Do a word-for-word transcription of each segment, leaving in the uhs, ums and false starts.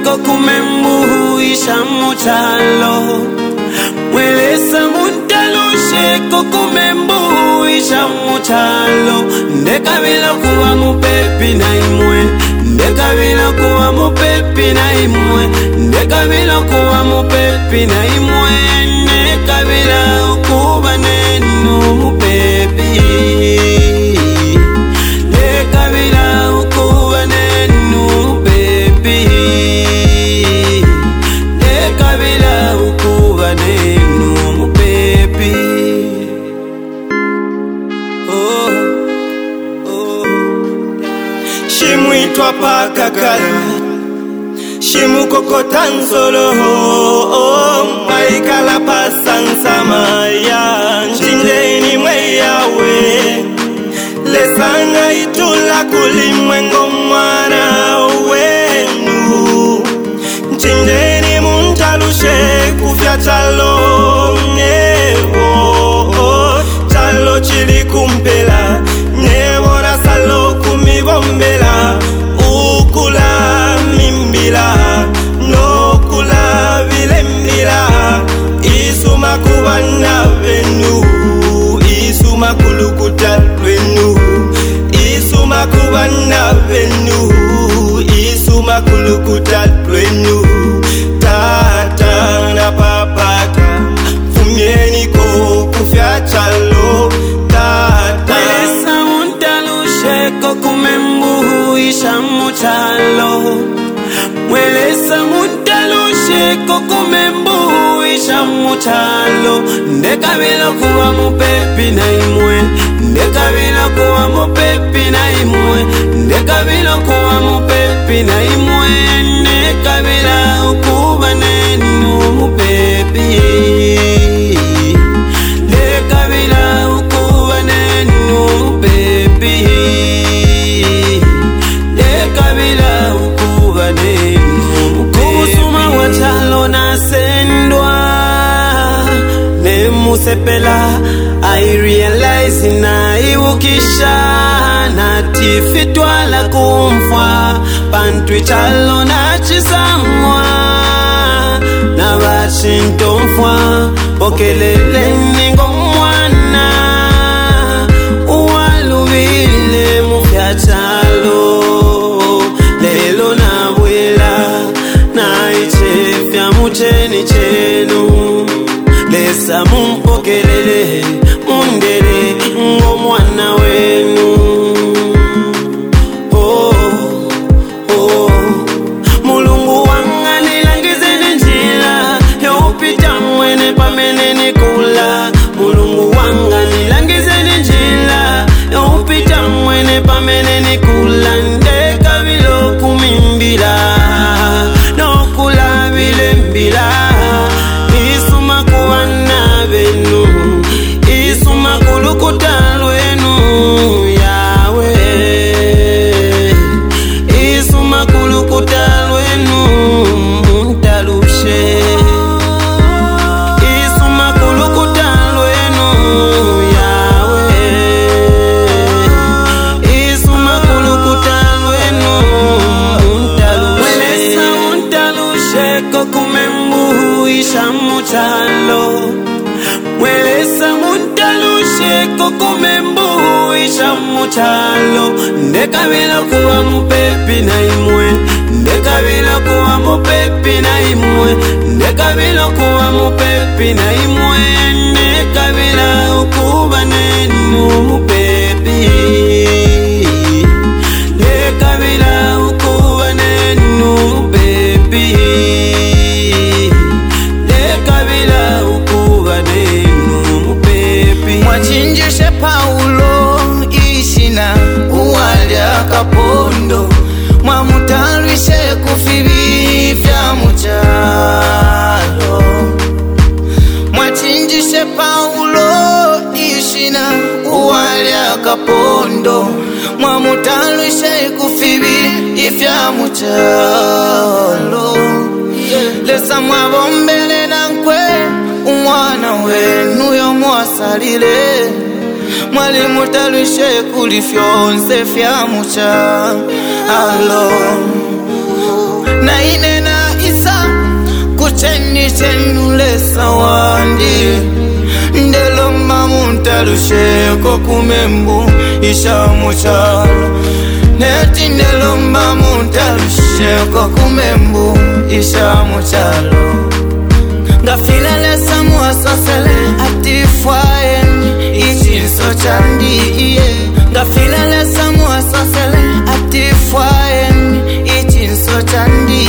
sheko kumembuisha mutalo. Mwelesa muntalo sheko kumembuisha mutalo. Ndekabila kuwa mupepi na imwe, ndekabila kuwa mupepi na imwe, ndekabila kuwa mupepi na imwe, ndekabila ukuba nenu mupepi, ndekabila ukuba nenu mupepi, ndekabila ukuba nenu mupepi. Oh, oh. Shimwitwa pakakala, shimu kokotanzolo, maikala pasansama ya njinjeni mweyawe. Lesanga itula kulimwengo mwana wenu, njinjeni muntalushe kufya chalo nebo, chalo chili kumpela nebo na salo kumibombela. Ukula mimbila, no kula vilembila, isuma kubana venu, isuma kulukuta venu, isuma kubana venu, isuma kulukuta venu. Tata na papaka, fumieni ko kufya chalo. Tata Mwelesa muntalo sheko kumembuisha mutalo. Mwelesa muntalo sheko kumembuisha mutalo. Ndekabila kuwa mupepi na imwe, ndekabila kuwa mupepi na imwe, ndekabila kuwa mupepi na imwe, ndekabila ukuba nenu mupepi, ndekabila ukuba nenu mupepi, ndekabila ukuba nenu mupepi. Kubusuma wachalo nasendwa nemusepela, I realize na iwukisha natifitwa la kumfwa. Pantwi chalo na chisamwa na bashintomfwa. Pokelele ningo mwana uwalubile mufya chalo. Lelo na bwela na ichefya mucheni chenu. Lesa mumpokelele mundele ngo mwana wenu. Oh, oh. Mulungu wanga nilangizeni njila yopita mwene pameneni kula. Mulungu wanga nilangizeni njila yopita mwene pameneni kula. Ndekabilo kumimbila no kula bilembila. Isuma kuwana benu, isuma kulukuta lwenu yawe, isuma kulukuta lwenu muntalushe, isuma kulukuta lwenu yawe, isuma kulukuta lwenu muntalushe. Mwelesa muntalushe kokumembuisha mutalo. Mwelesa muntalushe kokumembuisha mutalo. Ndekabila kuwa mupepi na imwe, ndekabila kuwa mupepi na imwe, ndekabila kuwa mupepi na imwe, ndekabila ukuba nenu mupepi, ndekabila ukuba nenu mupepi, ndekabila ukuba nenu mupepi. Mwachinjishe Paulo ishina uwalya kapondo. Mwamutalwishe kufibi vya muchalo. Mwachinjishe Paulo ishina uwalya kapondo. Mwamutalwishe kufibi vya muchalo. Lesa mwabombele nankwe umwana wenu yo mwasalile. Mwalimu talwishe kuli fyonse fya muchalo. Na inena cheni chenulesa wandi ndelo mamuntalusheko kumembu isha muchalo neti ndelo mamuntalusheko kumembu isha muchalo ngafila lesa muasosele atifwaeni ichinso chandi ngafila lesa muasosele atifwaeni ichinso chandi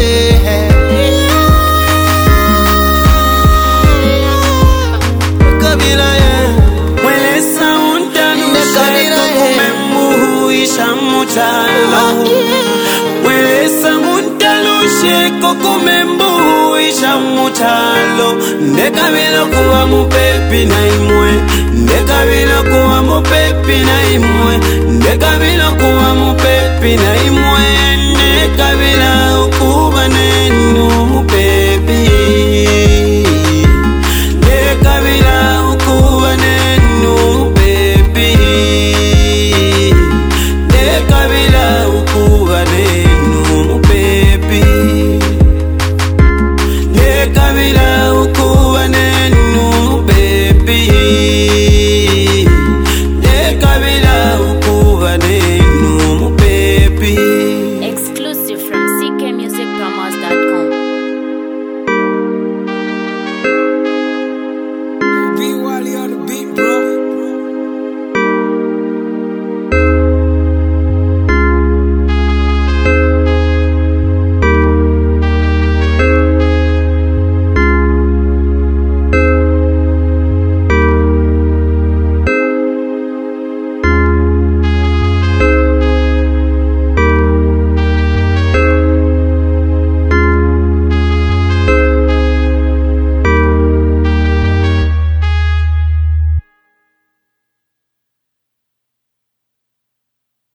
kabila ye Mwelesa muntalusheko kumembu isha muchalo Mwelesa muntalusheko kumembu isha muchalo Ndekabila kuwa mupepi na imwe Ndekabila kuwa mupepi na imwe Ndekabila kuwa mupepi na imwe Ndekabila kuwa